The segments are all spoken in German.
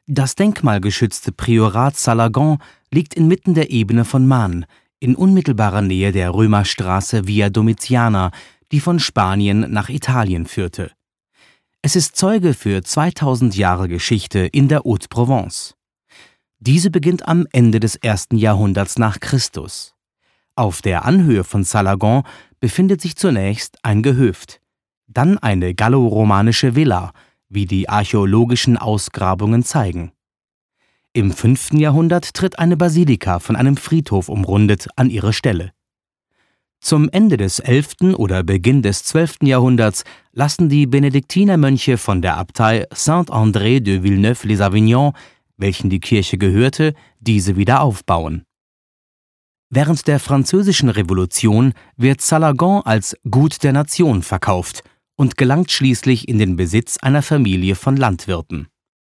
Das denkmalgeschützte Priorat Salagon liegt inmitten der Ebene von Man, in unmittelbarer Nähe der Römerstraße Via Domitiana, die von Spanien nach Italien führte. Es ist Zeuge für 2000 Jahre Geschichte in der Haute-Provence. Diese beginnt am Ende des 1. Jahrhunderts nach Christus. Auf der Anhöhe von Salagon befindet sich zunächst ein Gehöft, dann eine galloromanische Villa, wie die archäologischen Ausgrabungen zeigen. Im 5. Jahrhundert tritt eine Basilika von einem Friedhof umrundet an ihre Stelle. Zum Ende des 11. oder Beginn des 12. Jahrhunderts lassen die Benediktinermönche von der Abtei Saint-André de Villeneuve-les-Avignon, welchen die Kirche gehörte, diese wieder aufbauen. Während der Französischen Revolution wird Salagon als Gut der Nation verkauft und gelangt schließlich in den Besitz einer Familie von Landwirten.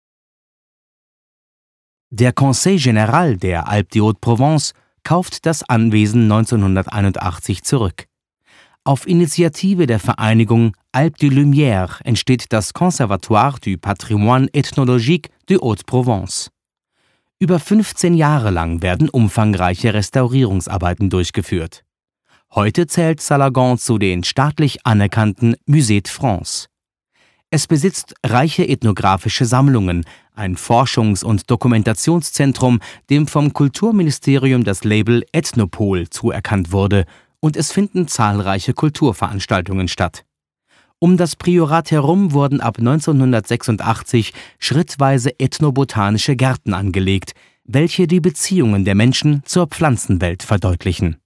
Der Conseil Général der Alpes de Haute-Provence kauft das Anwesen 1981 zurück. Auf Initiative der Vereinigung Alpes de Lumière entsteht das Conservatoire du Patrimoine Ethnologique de Haute-Provence. Über 15 Jahre lang werden umfangreiche Restaurierungsarbeiten durchgeführt. Heute zählt Salagon zu den staatlich anerkannten Musées de France. Es besitzt reiche ethnografische Sammlungen, ein Forschungs- und Dokumentationszentrum, dem vom Kulturministerium das Label Ethnopol zuerkannt wurde, und es finden zahlreiche Kulturveranstaltungen statt. Um das Priorat herum wurden ab 1986 schrittweise ethnobotanische Gärten angelegt, welche die Beziehungen der Menschen zur Pflanzenwelt verdeutlichen.